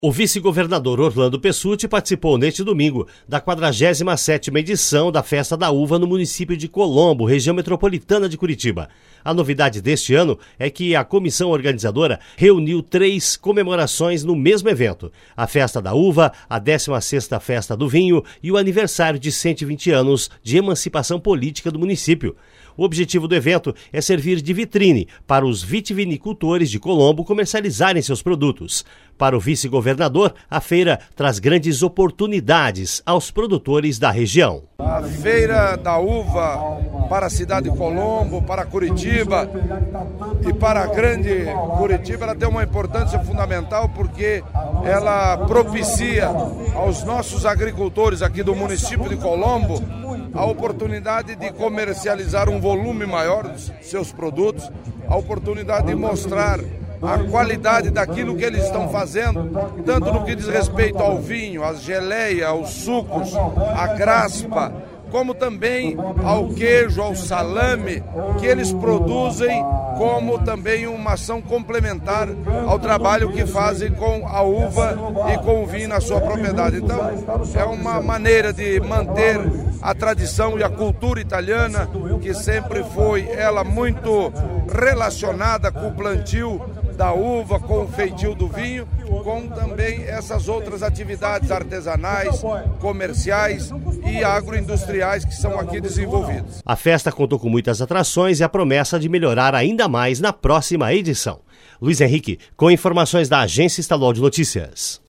O vice-governador Orlando Pessutti participou neste domingo da 47ª edição da Festa da Uva no município de Colombo, região metropolitana de Curitiba. A novidade deste ano é que a comissão organizadora reuniu 3 comemorações no mesmo evento: a Festa da Uva, a 16ª Festa do Vinho e o aniversário de 120 anos de emancipação política do município. O objetivo do evento é servir de vitrine para os vitivinicultores de Colombo comercializarem seus produtos. Para o vice-governador, a feira traz grandes oportunidades aos produtores da região. A Feira da Uva para a cidade de Colombo, para Curitiba e para a grande Curitiba, ela tem uma importância fundamental porque ela propicia aos nossos agricultores aqui do município de Colombo a oportunidade de comercializar um volume maior dos seus produtos, a oportunidade de mostrar a qualidade daquilo que eles estão fazendo, tanto no que diz respeito ao vinho, às geleias, aos sucos, à graspa, como também ao queijo, ao salame, que eles produzem, como também uma ação complementar ao trabalho que fazem com a uva e com o vinho na sua propriedade. Então, é uma maneira de manter a tradição e a cultura italiana, que sempre foi ela muito relacionada com o plantio da uva, com o feitio do vinho, com também essas outras atividades artesanais, comerciais e agroindustriais que são aqui desenvolvidas. A festa contou com muitas atrações e a promessa de melhorar ainda mais na próxima edição. Luiz Henrique, com informações da Agência Estadual de Notícias.